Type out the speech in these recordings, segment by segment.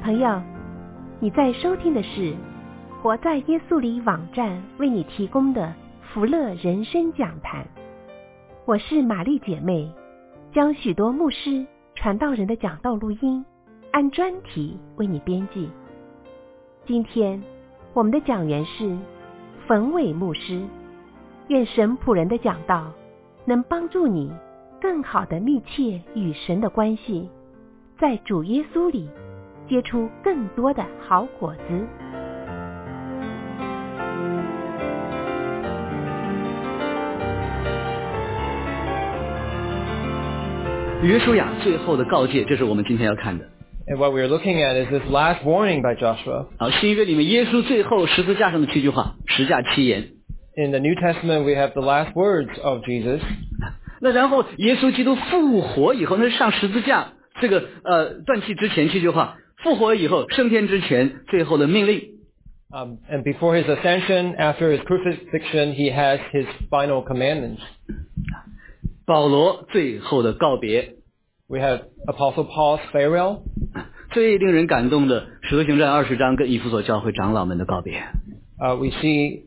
朋友，你在收听的是活在耶稣里网站为你提供的福乐人生讲坛。我是玛丽姐妹，将许多牧师传道人的讲道录音按专题为你编辑。今天我们的讲员是冯伟牧师，愿神仆人的讲道能帮助你更好的密切与神的关系，在主耶稣里结出更多的好果子。 约书亚最后的告诫，这是我们今天要看的。 And what we're looking at is this last warning by Joshua. 好，新约里面耶稣最后十字架上的7句话，十架7言。 In the New Testament, we have the last words of Jesus. 那然后耶稣基督复活以后，那是上十字架这个断气之前7句话，复活以后升天之前最后的命令。 And before his ascension, after his crucifixion, he has his final commandments. 保罗最后的告别。 We have Apostle Paul's farewell. 最令人感动的使徒行传20章跟以弗所教会长老们的告别。 We see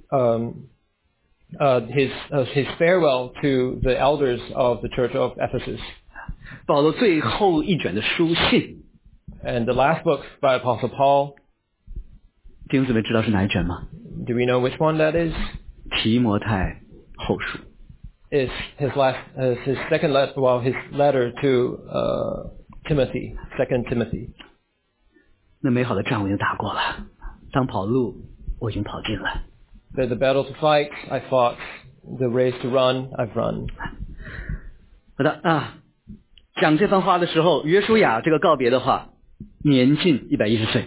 his farewell to the elders of the church of Ephesus. 保罗最后一卷的书信。 And the last book by Apostle Paul. 弟兄姊妹知道是哪一卷吗？ Do we know which one that is? 提摩太后书。 Is his second letter, his letter to Timothy, 2 Timothy. 那美好的仗我已经打过了，当跑路我已经跑尽了。 There's a battle to fight, I fought. The race to run, I've run. 好的讲这番话的时候，约书亚这个告别的话，年近110岁。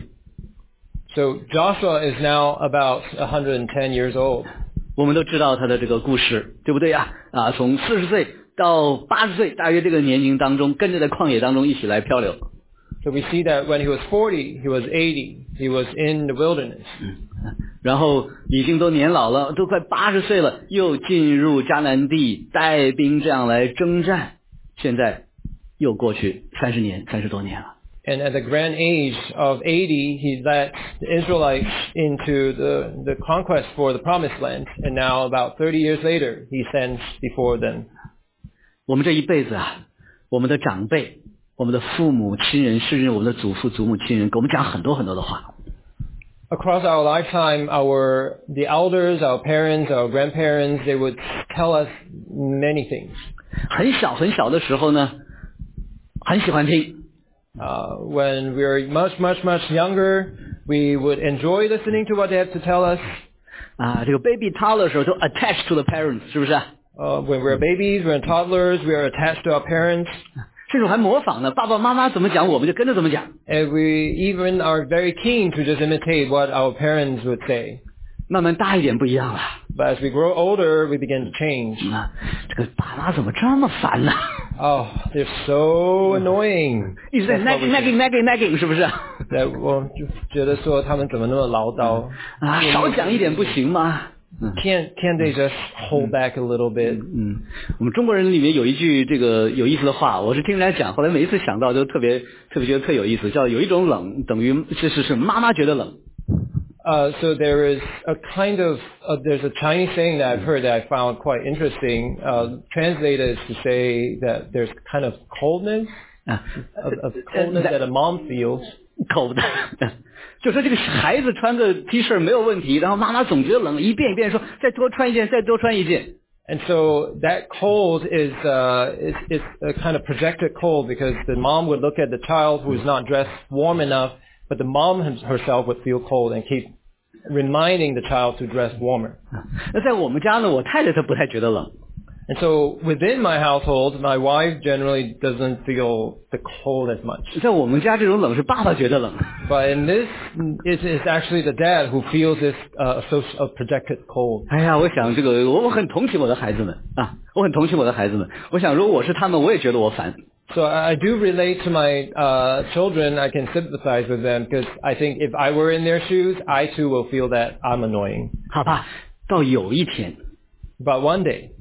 So Joshua is now about 110 years old. 我们都知道他的这个故事，对不对啊？从40岁到80岁，大约这个年龄当中，跟着在旷野当中一起来漂流。 So we see that when he was 40, he was 80, he was in the wilderness. 然后已经都年老了，都快80岁了，又进入迦南地带兵这样来征战，现在又过去30多年了。 And at the grand age of 80, he led the Israelites into the conquest for the promised land. And now about 30 years later, he stands before them. 我们这一辈子我们的长辈，我们的父母亲人，甚至我们的祖父祖母亲人，给我们讲很多很多的话。 Across our lifetime, the elders, our parents, our grandparents, they would tell us many things. 很小的时候呢，很喜欢听。 When we were much younger, we would enjoy listening to what they have to tell us. 这个 baby toddler 的时候都 attached to the parents， 是不是 when we're babies, we're toddlers, we are attached to our parents. 甚至还模仿呢，爸爸妈妈怎么讲，我们就跟着怎么讲。 And we even are very keen to just imitate what our parents would say. 慢慢大一点不一样了。 But as we grow older, we begin to change. 这个爸妈怎么这么烦呢 ？Oh, they're so annoying. 一直在 nagging， 是不是？ 对，我就觉得说他们怎么那么唠叨少讲一点不行吗 ？Can't they just hold back a little bit? 我们中国人里面有一句这个有意思的话，我是听人家讲，后来每一次想到就特别觉得特有意思，叫有一种冷等于是妈妈觉得冷。 So there is a kind of there's a Chinese saying that I've heard that I found quite interesting. Translated to say that there's kind of coldness, of coldness that a mom feels. Cold. 就说这个孩子穿个 T 恤没有问题，然后妈妈总觉得冷，一遍一遍说再多穿一件，再多穿一件。 And so that cold is a kind of projected cold because the mom would look at the child who is not dressed warm enough. But the mom herself would feel cold and keep reminding the child to dress warmer. 那在我们家呢，我太太她不太觉得冷。 And so within my household, my wife generally doesn't feel the cold as much. 在我们家这种冷是爸爸觉得冷。 But in this, it's actually the dad who feels this projected cold. 哎呀，我想这个我很同情我的孩子们我很同情我的孩子们。我想如果我是他们，我也觉得我烦。 So I do relate to my children. I can sympathize with them because I think if I were in their shoes, I too will feel that I'm annoying. 好吧，到有一天 But one day,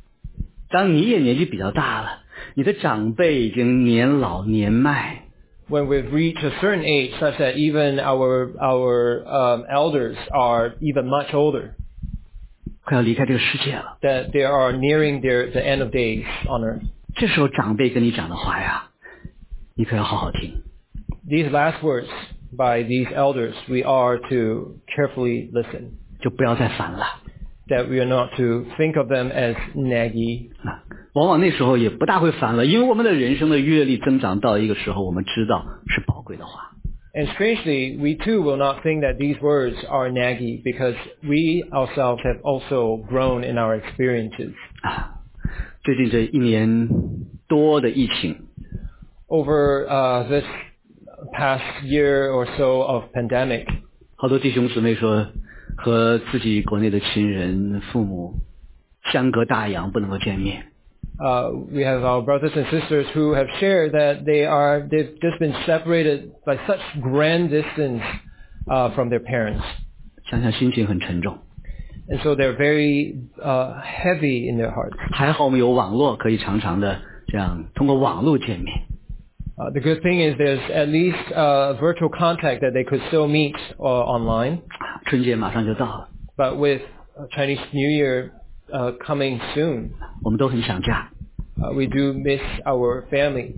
当你也年纪比较大了，你的长辈已经年老年迈， when we've reached a certain age, such that even our elders are even much older, 快要离开这个世界了。 that they are nearing the end of days on earth. 这时候长辈跟你讲的话呀，你可要好好听。 These last words by these elders, we are to carefully listen. 就不要再烦了。 That we are not to think of them as naggy. 往往那时候也不大会烦了，因为我们的人生的阅历增长到一个时候，我们知道是宝贵的话。 And strangely, we too will not think that these words are naggy because we ourselves have also grown in our experiences. 最近这1年多的疫情 Over this past year or so of pandemic, 好多弟兄姊妹说和自己国内的亲人父母相隔大洋，不能够见面。 we have our brothers and sisters who have shared that they've just been separated by such grand distance from their parents. 想想心情很沉重。 And so they're very heavy in their hearts. 还好我们有网络，可以常常的这样通过网络见面。 The good thing is there's at least virtual contact that they could still meet online. 春节马上就到了， But with Chinese New Year coming soon, 我们都很想家。 we do miss our family.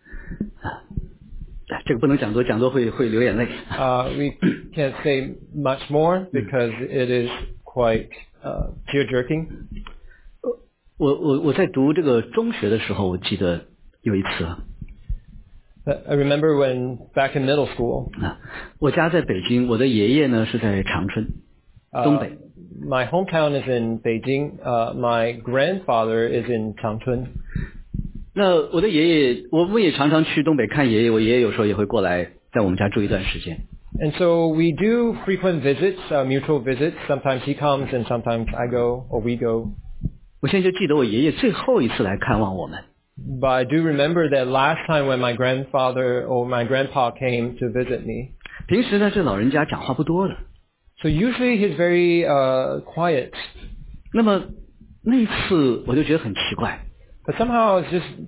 这个不能讲多，讲多会流眼泪。 We can't say much more because it is quite tear-jerking. 我在读这个中学的时候，我记得有一次 I remember when back in middle school, 我家在北京，我的爷爷呢是在长春，东北。 my hometown is in Beijing. My grandfather is in Changchun. 那我的爷爷，我们也常常去东北看爷爷，我爷爷有时候也会过来在我们家住一段时间。 And so we do frequent visits, mutual visits. Sometimes he comes and sometimes I go or we go. 我现在就记得我爷爷最后一次来看望我们。 But I do remember that last time when my grandfather or my grandpa came to visit me. 平时呢，这老人家讲话不多的。 So usually he's very quiet. 那么那一次我就觉得很奇怪。 But somehow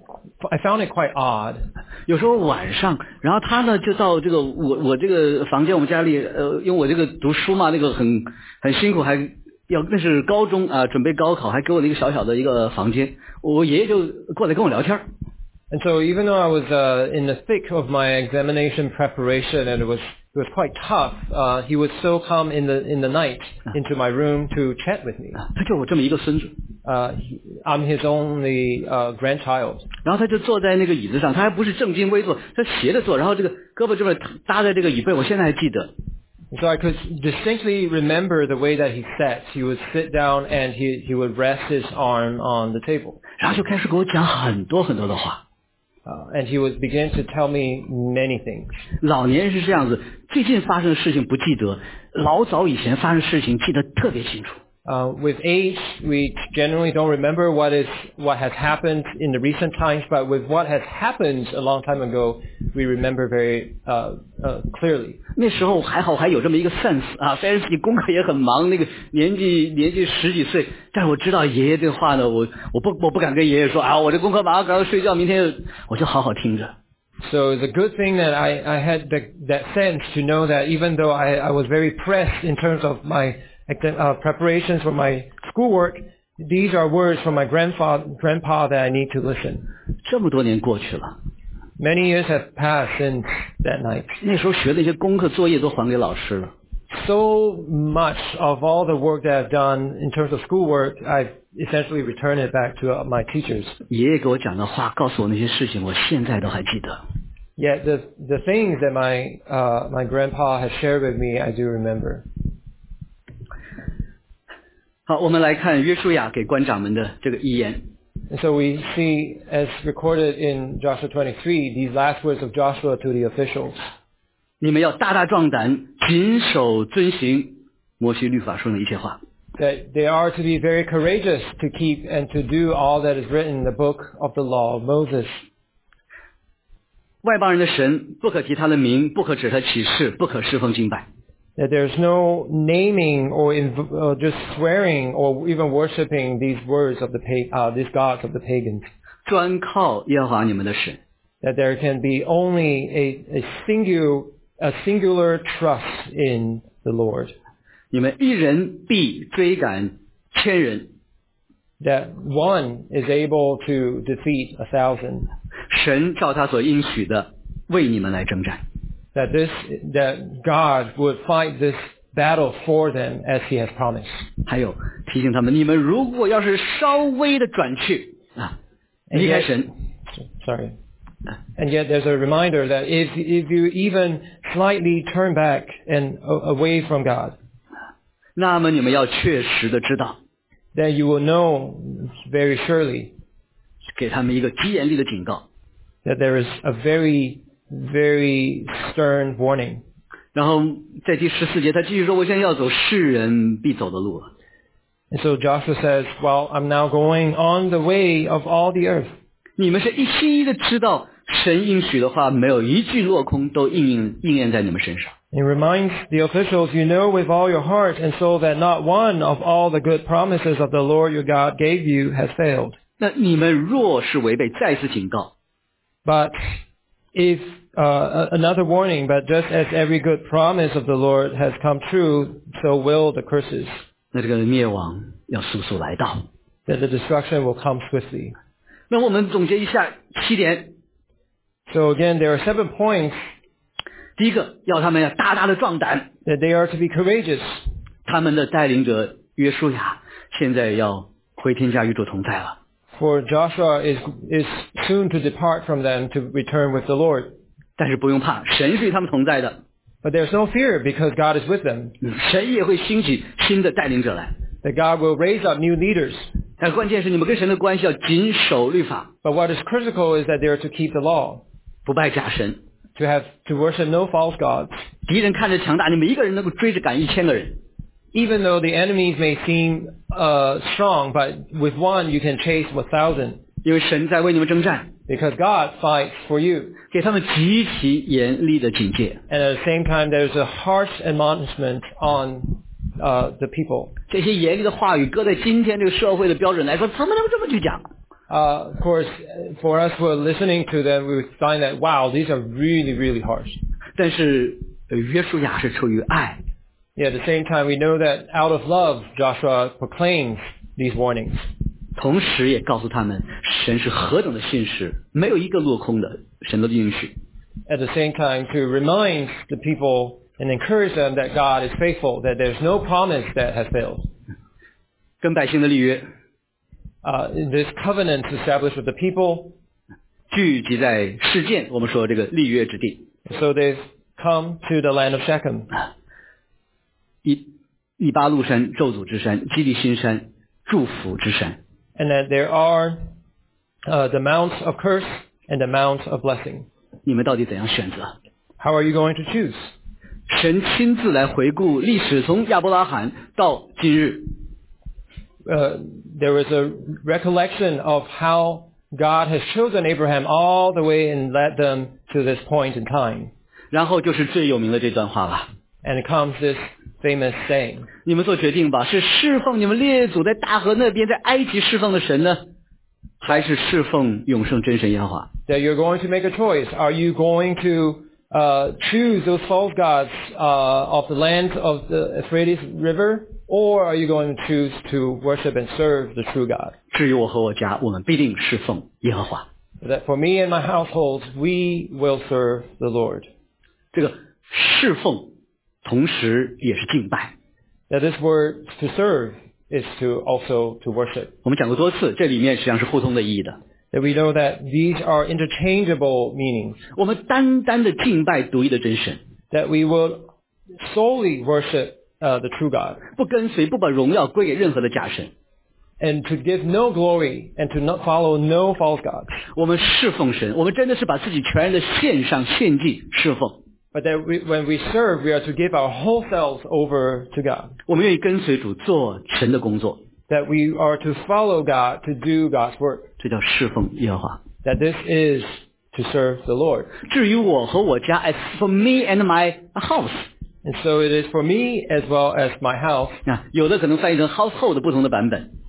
I found it quite odd. 有时候晚上，然后他呢就到这个我这个房间，我们家里因为我这个读书嘛，那个很辛苦，那是高中准备高考，还给我了一个小小的一个房间，我爷爷就过来跟我聊天。 And so even though I was in the thick of my examination preparation and it was quite tough, he would still come in the night into my room to chat with me. 他就我这么一个孙子。 I'm his only grandchild. 然后他就坐在那个椅子上，他还不是正襟危坐，他斜着坐，然后这个胳膊这边搭在这个椅背，我现在还记得。 So I could distinctly remember the way that he sat. He would sit down and he would rest his arm on the table. 然后就开始给我讲很多很多的话。 And he would begin to tell me many things. 老年人是这样子，最近发生的事情不记得，老早以前发生的事情记得特别清楚。 With age, we generally don't remember what has happened in the recent times, but with what has happened a long time ago, we remember very clearly. 那时候还好还有这么一个 sense 虽然自己功课也很忙，那个年纪10几岁，但是我知道爷爷这话呢，我不敢跟爷爷说我这功课忙，赶快睡觉，明天我就好好听着。 So it's a good thing that I had that sense to know that even though I was very pressed in terms of my preparations for my schoolwork, these are words from my grandpa that I need to listen. 这么多年过去了。 Many years have passed since that night. 那时候学的一些功课作业都还给老师了。 So much of all the work that I've done in terms of schoolwork, I've essentially returned it back to my teachers. 爷爷给我讲的话，告诉我那些事情，我现在都还记得。 Yet the things that my grandpa has shared with me, I do remember. 好，我们来看约书亚给官长们的这个遗言。 And so we see, as recorded in Joshua 23, these last words of Joshua to the officials. 你们要大大壮胆，谨守遵行摩西律法书的一切话。 That they are to be very courageous to keep and to do all that is written in the book of the law of Moses. 外邦人的神不可提他的名，不可指他起誓，不可侍奉敬拜。 That there's no naming or just swearing or even worshiping these words of these gods of the pagans. 专靠耶和华你们的神。 that there can be only a singular trust in the Lord. 你们一人必追赶千人， That one is able to defeat 1,000. 神照他所应许的为你们来征战。 That God would fight this battle for them as He has promised. 还有提醒他们，你们如果要是稍微的转去啊，离开神， Sorry. And yet there's a reminder that if you even slightly turn back and away from God, 那么你们要确实的知道， then you will know very surely 给他们一个极严厉的警告。 that there is a very, very stern warning. 然后在第14节，他继续说：“我现在要走世人必走的路。” And so Joshua says, well, I'm now going on the way of all the earth. 你们是一心一意的知道，神应许的话没有一句落空，都应验在你们身上。 It reminds the officials, you know with all your heart and soul that not one of all the good promises of the Lord your God gave you has failed. 那你们若是违背，再次警告。 But if another warning, but just as every good promise of the Lord has come true, so will the curses. 那这个灭亡要速速来到。 That the destruction will come swiftly. 那我们总结一下7点。 So again, there are 7 points. 第一个，要他们要大大的壮胆。 That they are to be courageous. 他们的带领者约书亚现在要回天家与主同在了。 For Joshua is soon to depart from them to return with the Lord. 但是不用怕，神是与他们同在的。 But there's no fear because God is with them. 神也会兴起新的带领者来。 That God will raise up new leaders. 但关键是你们跟神的关系要谨守律法， But what is critical is that they are to keep the law. 不拜假神。 To worship no false gods. 敌人看着强大，你们一个人能够追着赶1000个人。 Even though the enemies may seem strong, but with one you can chase 1,000. 因为神在为你们征战， Because God fights for you. 给他们极其严厉的警戒。 And at the same time, there's a harsh admonishment on the people. 这些严厉的话语，搁在今天这个社会的标准来说，怎么能这么去讲？ Of course, for us who are listening to them, we would find that, wow, these are really, really harsh. 但是约书亚是出于爱， Yet at the same time, we know that out of love, Joshua proclaims these warnings. 同时也告诉他们，神是何等的信实，没有一个落空的，神都应许。 At the same time, to remind the people and encourage them that God is faithful, that there's no promise that has failed. 跟百姓的立约， This covenant established with the people, 聚集在示剑，我们说这个立约之地。 so they've come to the land of Shechem. 以巴路山，咒诅之山；基利新山，祝福之山。 And that there are the mounts of curse and the mounts of blessing. 你们到底怎样选择？ How are you going to choose? 神亲自来回顾历史，从亚伯拉罕到今日。 There was a recollection of how God has chosen Abraham all the way and led them to this point in time. 然后就是最有名的这段话了。 And it comes this famous saying. 你们做决定吧，是侍奉你们列祖在大河那边在埃及侍奉的神呢，还是侍奉永生真神耶和华？ That you're going to make a choice. Are you going to choose those false gods of the land of the Euphrates River? Or are you going to choose to worship and serve the true God? 至于我和我家，我们必定侍奉耶和华。 That for me and my household, we will serve the Lord. 这个侍奉同时也是敬拜。 That this word to serve is to also to worship. 我们讲过多次，这里面实际上是互通的意义的。 That we know that these are interchangeable meanings. 我们单单的敬拜独一的真神， That we will solely worship the true God. 不跟随，不把荣耀归给任何的假神。 And to give no glory and to not follow no false gods. 我们侍奉神，我们真的是把自己全然的献上献祭侍奉。 But that when we serve, we are to give our whole selves over to God. 我们愿意跟随主做神的工作， That we are to follow God, to do God's work. 这叫侍奉耶和华。 That this is to serve the Lord. 至于我和我家 as for me and my house， And so it is for me as well as my house. 有的可能翻译成 household 不同的版本。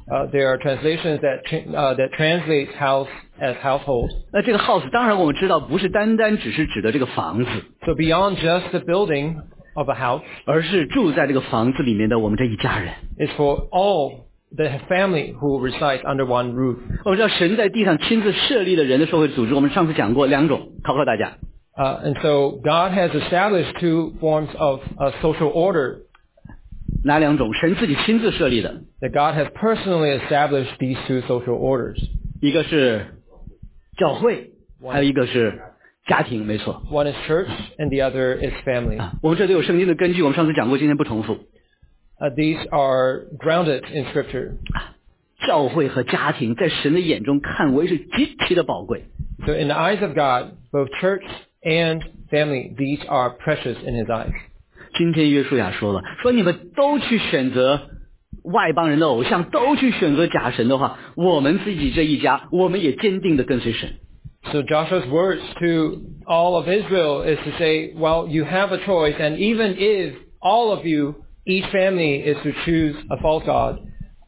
There are translations that translate house as household. 那这个 house 当然我们知道不是单单只是指的这个房子， So beyond just the building of a house, 而是住在这个房子里面的我们这一家人。 it's for all the family who reside under one roof. 我们知道神在地上亲自设立了人的社会组织，我们上次讲过2种，考考大家。 And so God has established two forms of social order. 哪2种？神自己亲自设立的， That God has personally established these two social orders. 一个是教会，还有一个是家庭，没错。 One is church and the other is family. 我们这里有圣经的根据，我们上次讲过，今天不重复。 These are grounded in Scripture. 教会和家庭在神的眼中看为是极其的宝贵。 So in the eyes of God, both church and family, these are precious in His eyes. 今天约书亚说了，说你们都去选择外邦人的偶像，都去选择假神的话，我们自己这一家，我们也坚定的跟随神。 So Joshua's words to all of Israel is to say, well, you have a choice, and even if all of you, each family is to choose a false god,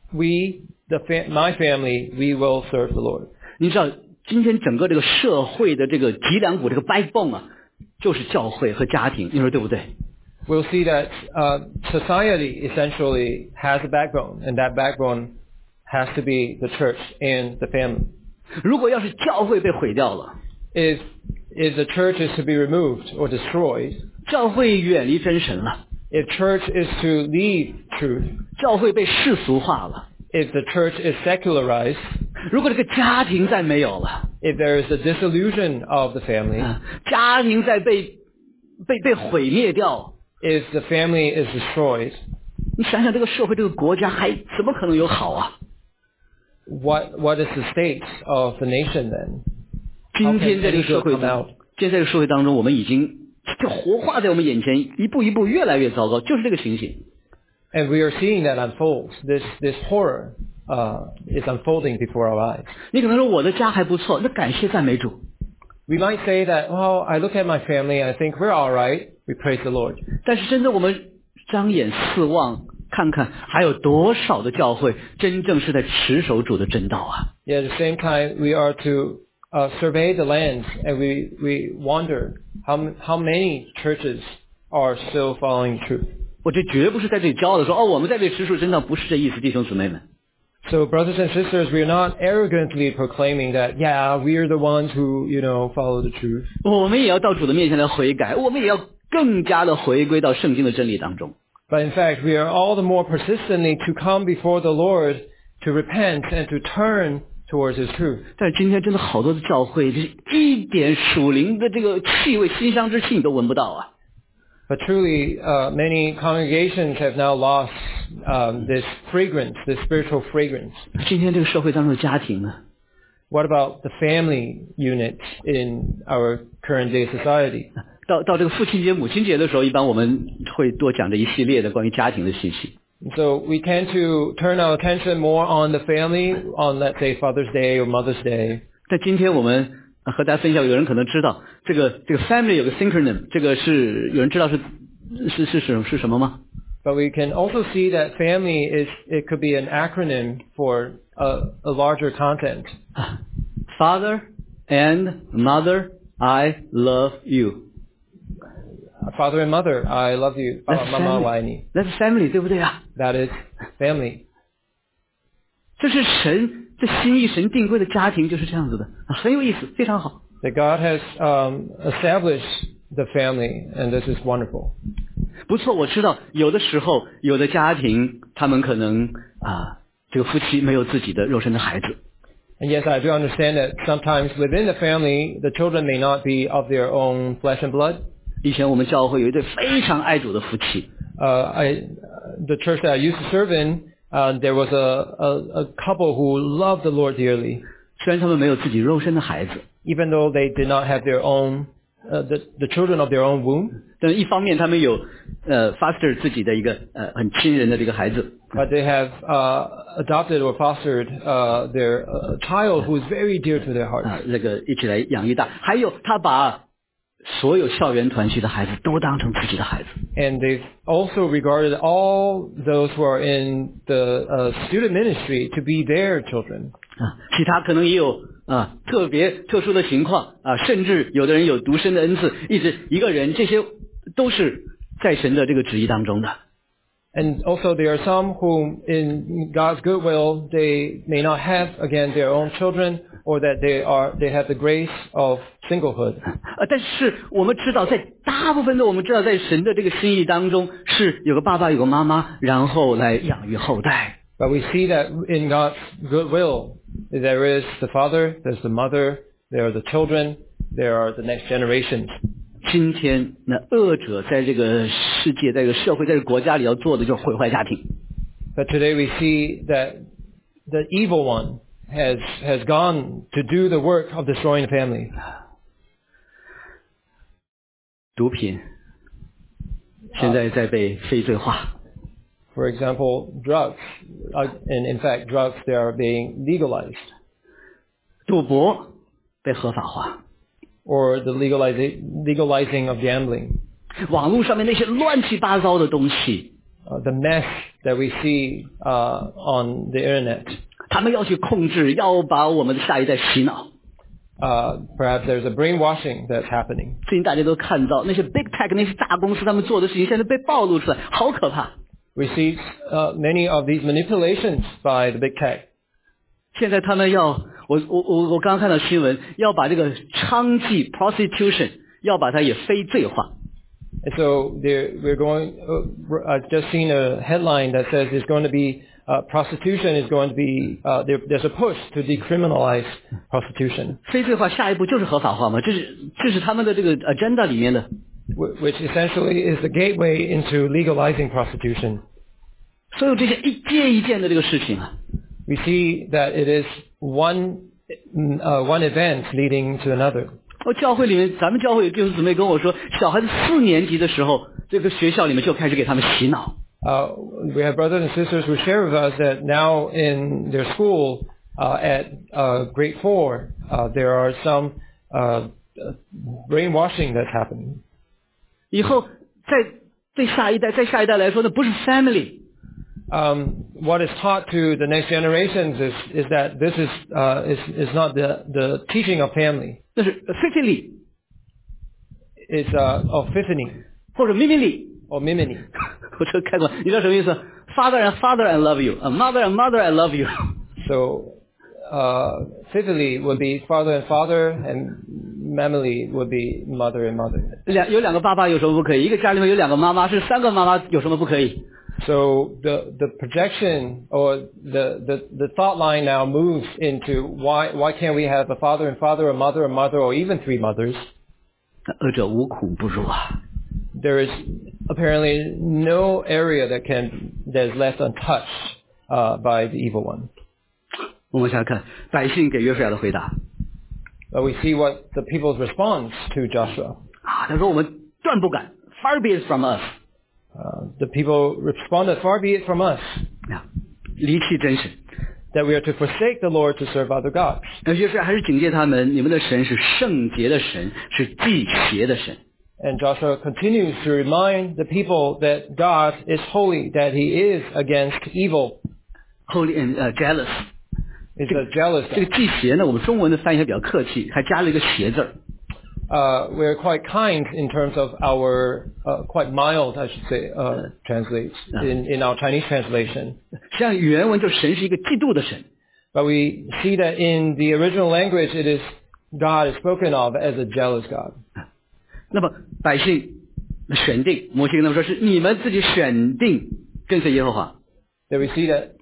my family, we will serve the Lord. 你知道今天整个这个社会的这个脊梁骨，这个 backbone 啊，就是教会和家庭，你说对不对？ We'll see that society essentially has a backbone, and that backbone has to be the church and the family. 如果要是教会被毁掉了， If the church is to be removed or destroyed, 教会远离真神了， if church is to leave truth, 教会被世俗化了， if the church is secularized, 如果这个家庭再没有了， if there is a dissolution of the family, 家庭再被毁灭掉， if the family is destroyed, 你想想这个社会这个国家还怎么可能有好啊？ what is the state of the nation then? 今天在这个社会 How can any good come out? 今天在这个社会当中，我们已经就活化在我们眼前，一步一步越来越糟糕，就是这个情形。 And we are seeing that unfold. This horror is unfolding before our eyes. 你可能说我的家还不错，那感谢赞美主。 We might say that, well, I look at my family, I think we're all right. We praise the Lord. 但是真的我们张眼四望，看看还有多少的教会真正是在持守主的真道啊！ Yet at the same time, we are to survey the land, and we wonder how many churches are still following truth. 我这绝不是在这里骄傲的说，我们在这里持守真道，不是这意思，弟兄姊妹们。 So brothers and sisters, we are not arrogantly proclaiming that, yeah, we are the ones who, follow the truth. 我们也要到主的面前来悔改，我们也要更加的回归到圣经的真理当中。 But in fact, we are all the more persistently to come before the Lord to repent and to turn towards His truth. 但是今天真的好多的教会，就是一点属灵的这个气味、馨香之气你都闻不到啊！ But truly, many congregations have now lost this fragrance, this spiritual fragrance. 今天这个社会当中的家庭呢？ What about the family unit in our current day society? 到这个父亲节、母亲节的时候，一般我们会多讲这一系列的关于家庭的信息。 So we tend to turn our attention more on the family on, let's say, Father's Day or Mother's Day. 但今天我们和大家分享，有人可能知道这个 family 有个 synonym， 这个是有人知道是什么吗？ But we can also see that family it could be an acronym for a larger content. Father and mother, I love you. Father and mother, I love you. 爸爸妈妈我爱你。 That's family， 对不对啊？ That is family. 这是神这心意神定规的家庭就是这样子的，很有意思，非常好。 That God has established the family, and this is wonderful. 不错，我知道有的时候有的家庭他们可能这个夫妻没有自己的肉身的孩子。 And yes, I do understand that sometimes within the family, the children may not be of their own flesh and blood. 以前我们教会有一对非常爱主的夫妻。 The church that I used to serve in, there was a couple who loved the Lord dearly. 虽然他们没有自己肉身的孩子， Even though they did not have their own, the children of their own womb. 但一方面他们有foster 自己的一个很亲人的这个孩子。 But they have adopted or fostered their child who is very dear to their hearts. 这个一起来养育大。还有他把所有校园团契的孩子都当成自己的孩子。 And they've also regarded all those who are in the student ministry to be their children. 其他可能也有特别特殊的情况甚至有的人有独身的恩赐，一个人，这些都是在神的这个旨意当中的。 And also there are some whom in God's goodwill they may not have again their own children, or that they have the grace of singlehood. 但是我们知道，在大部分的我们知道，在神的这个心意当中，是有个爸爸有个妈妈，然后来养育后代。 But we see that in God's goodwill, there is the father, there's the mother, there are the children, there are the next generations. 今天那恶者在这个世界，在这个社会，在这个国家里要做的就是毁坏家庭。 But today we see that the evil one has gone to do the work of destroying the family. 毒品现在在被非罪化。 For example, drugs. And in fact, drugs, they are being legalized. 赌博被合法化。 Or the legalizing of gambling. 网络上面那些乱七八糟的东西。 The mess that we see on the internet. 他们要去控制，要把我们的下一代洗脑。 Perhaps there's a brainwashing that's happening. 最近大家都看到那些 big tech 那些大公司他们做的事情，现在被暴露出来，好可怕。 We see many of these manipulations by the big tech. 现在他们要我刚刚看到新闻，要把这个娼妓 prostitution 要把它也非罪化。 And so we're going. I've just seen a headline that says it's going to be prostitution is going to be there's a push to decriminalize prostitution. 非罪化下一步就是合法化嘛，这是他们的这个 agenda 里面的。 Which essentially is the gateway into legalizing prostitution. 所有这些一件一件的这个事情啊。 We see that it is one event leading to another. 教会里面，咱们教会有弟兄姊妹跟我说，小孩子4年级的时候，这个学校里面就开始给他们洗脑。 We have brothers and sisters who share with us that now in their school at grade 4, there are some brainwashing that's happening. 以后再下一代来说呢，不是 family。 What is taught to the next generations is that this is not the teaching of family. 那是 fifthly， It's of fifthly 或者 mimily or miminy. 我这开过，你知道什么意思 ？Father I love you, mother I love you. So fifthly would be father and father, and mamily would be mother and mother. 有两个爸爸有什么不可以？一个家里面有2个妈妈，是3个妈妈有什么不可以？ So the projection or the thought line now moves into why can't we have a father and father, a mother and mother, or even 3 mothers? 恶者无苦不入啊。 There is apparently no area that is left untouched by the evil one. 我们想看百姓给约书亚的回答。 But we see what the people's response to Joshua. 他说我们断不敢 ，far be it from us. The people responded, "Far be it from us 离弃真神。 that we are to forsake the Lord to serve other gods." 那约书亚还是警戒他们，你们的神是圣洁的神，是忌邪的神。 And Joshua continues to remind the people that God is holy, that He is against evil. Holy and jealous. He's a jealous 这 God. 个忌邪呢，我们中文的翻译还比较客气，还加了一个邪字儿。 We're quite kind in terms of our quite mild, I should say, translates in our Chinese translation. 实际上原文就是神是一个嫉妒的神。 But we see that in the original language, it is God is spoken of as a jealous God. 那么百姓选定，摩西跟他们说是你们自己选定跟随耶和华。 That we see that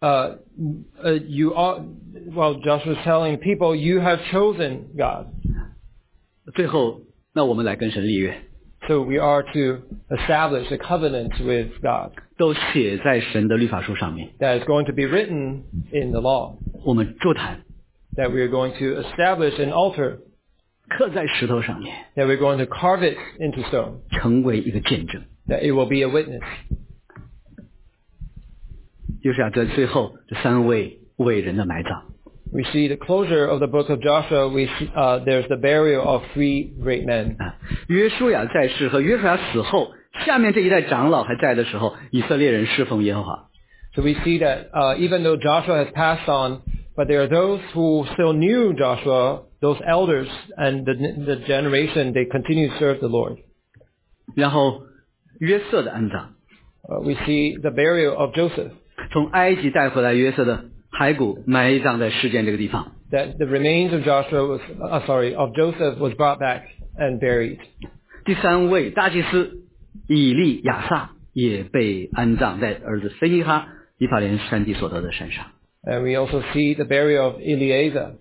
you are, well, Joshua is telling people, you have chosen God. 最后，那我们来跟神立约， So we are to establish a covenant with God 都写在神的律法书上面。 that is going to be written in the law. 我们筑坛， That we are going to establish an altar. 刻在石头上面， That we're going to carve it into stone. 成为一个见证。 That it will be a witness. 约书亚在最后这3位伟人的埋葬。 We see the closure of the book of Joshua. We see, there's the burial of 3 great men. 约书亚在世和约书亚死后，下面这一代长老还在的时候，以色列人侍奉耶和华。 So we see that even though Joshua has passed on, but there are those who still knew Joshua, those elders and the generation, they continue to serve the Lord. 然后约瑟的安葬， We see the burial of Joseph, 从埃及带回来约瑟的骸骨埋葬在示剑这个地方。 that the remains of of Joseph was brought back and buried. 第3位大祭司以利亚撒也被安葬在儿子菲尼哈以法莲山地所得的山上。 And we also see the burial of Eleazar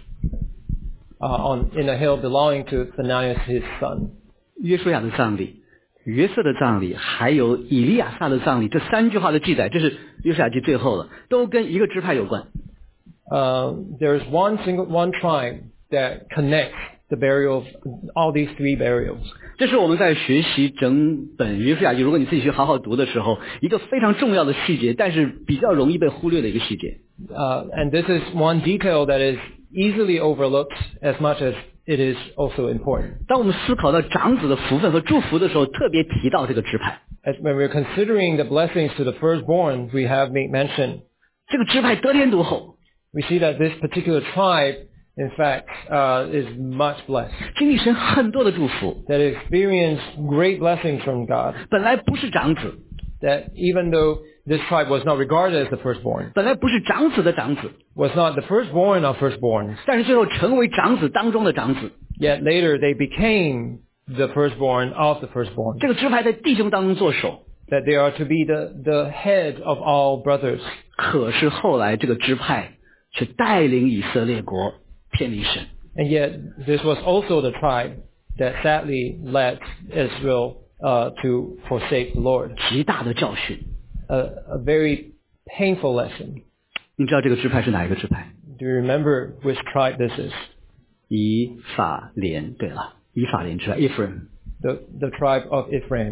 in a hill belonging to Phinehas, his son. 约书亚的葬礼、约瑟的葬礼，还有以利亚撒的葬礼，这3句话的记载，这是约书亚记最后了，都跟一个支派有关。 There's one tribe that connects the burial of all these 3 burials. 这是我们在学习整本约书亚记，如果你自己去好好读的时候，一个非常重要的细节，但是比较容易被忽略的一个细节。 And this is one detail that is easily overlooked as much as it is also important. 当我们思考到长子的福分和祝福的时候，特别提到这个支派。 As when we're considering the blessings to the firstborn, we have made mention. 这个支派得天独厚， We see that this particular tribe, in fact, is much blessed. 经历神很多的祝福， That experienced great blessings from God. 本来不是长子， That even though this tribe was not regarded as the firstborn, 本来不是长子的长子， was not the firstborn of firstborns, 但是最后成为长子当中的长子。 yet later they became the firstborn of the firstborn. 这个支派在弟兄当中做首， That they are to be the head of all brothers. 可是后来这个支派却带领以色列国偏离神。 And yet this was also the tribe that sadly led Israel to forsake the Lord. 极大的教训。 A very painful lesson. 你知道这个支派是哪一个支派？ Do you remember which tribe this is? 以法莲。对了，以法莲支派 Ephraim。 The tribe of Ephraim.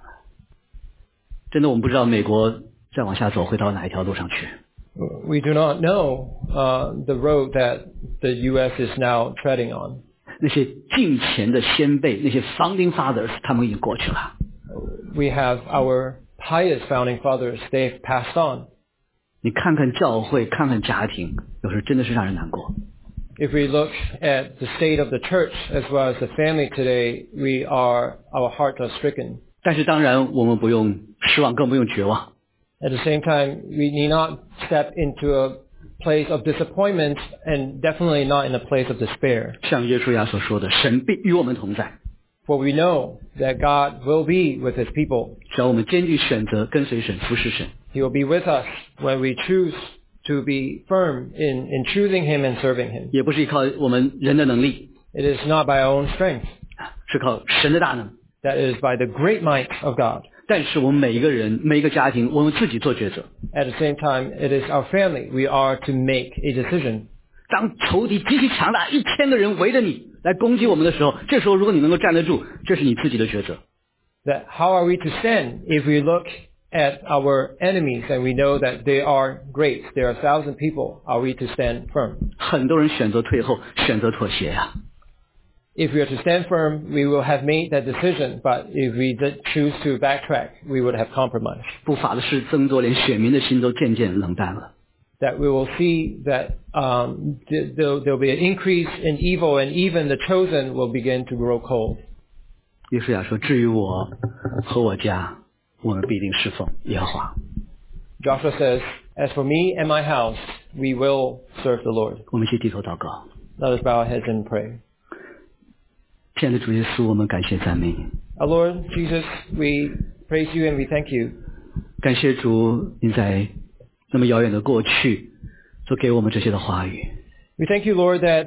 真的我们不知道美国再往下走会到哪一条路上去。 We do not know the road that the U.S. is now treading on. 那些近前的先辈，那些 founding fathers， 他们已经过去了。 We have our pious founding fathers, they've passed on. 你看看教会，看看家庭，有时真的是让人难过。 If we look at the state of the church as well as the family today, our hearts are stricken. 但是当然我们不用失望，更不用绝望。 At the same time, we need not step into a place of disappointment and definitely not in a place of despair. 像约书亚所说的，神必与我们同在。 For we know that God will be with his people. 只要我们坚定选择跟随神，服侍神。 He will be with us when we choose to be firm in choosing him and serving him. 也不是依靠我们人的能力， It is not by our own strength. 是靠神的大能。 That is by the great might of God. 但是我们每一个人，每一个家庭，我们自己做抉择。 At the same time, it is our family. We are to make a decision. 当仇敌极其强大，1000个人围着你来攻击我们的时候，这时候如果你能够站得住，这是你自己的抉择。 That how are we to stand if we look at our enemies and we know that they are great? There are 1,000 people. Are we to stand firm? 很多人选择退后，选择妥协呀。 If we are to stand firm, we will have made that decision. But if we did choose to backtrack, we would have compromised. 不法的事增多，连选民的心都渐渐冷淡了。 That we will see that there will be an increase in evil, and even the chosen will begin to grow cold. 约书亚说：“至于我和我家，我们必定侍奉耶和华。” Joshua says, "As for me and my house, we will serve the Lord." 我们一起低头祷告。 Let us bow our heads and pray. 亲爱的主耶稣，我们感谢赞美你。 Our Lord Jesus, we praise you and we thank you. 感谢主，您在那么遥远的过去所给我们这些的话语。 We thank you, Lord, that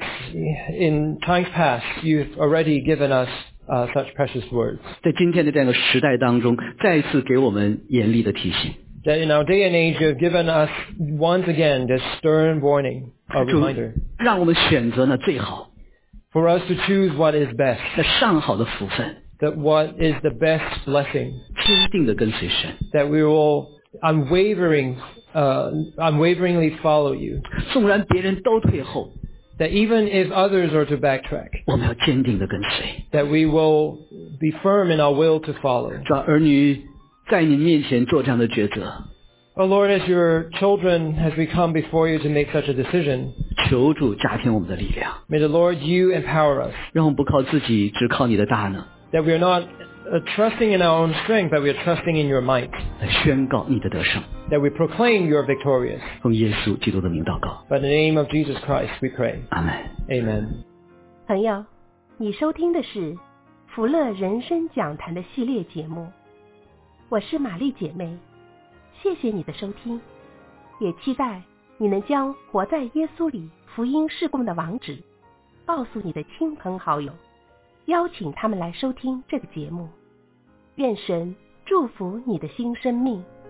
in times past you've already given us such precious words. 在今天的这样一个时代当中，再一次给我们严厉的提醒。 That in our day and age you have given us once again this stern warning, a 主 reminder. 让我们选择呢最好， For us to choose what is best, 那上好的福分， that what is the best blessing, 坚定的跟随神。 that we will unwavering unwaveringly follow you. 纵然别人都退后， That even if others are to backtrack, 我们要坚定的跟随。 that we will be firm in our will to follow. 主儿女在你面前做这样的抉择， Oh Lord, as your children, as we come before you to make such a decision, 求主加添我们的力量， may the Lord, you empower us. 让我们不靠自己，只靠你的大能， That we are not trusting in our own strength, but we are trusting in your might. 来宣告你的得胜。 That we proclaim you are victorious. 奉耶稣基督的名祷告， By the name of Jesus Christ, we pray. 阿门。 Amen. 朋友，你收听的是福乐人生讲坛的系列节目，我是玛丽姐妹，谢谢你的收听，也期待你能将活在耶稣里福音事工的网址告诉你的亲朋好友，邀请他们来收听这个节目。愿神祝福你的新生命。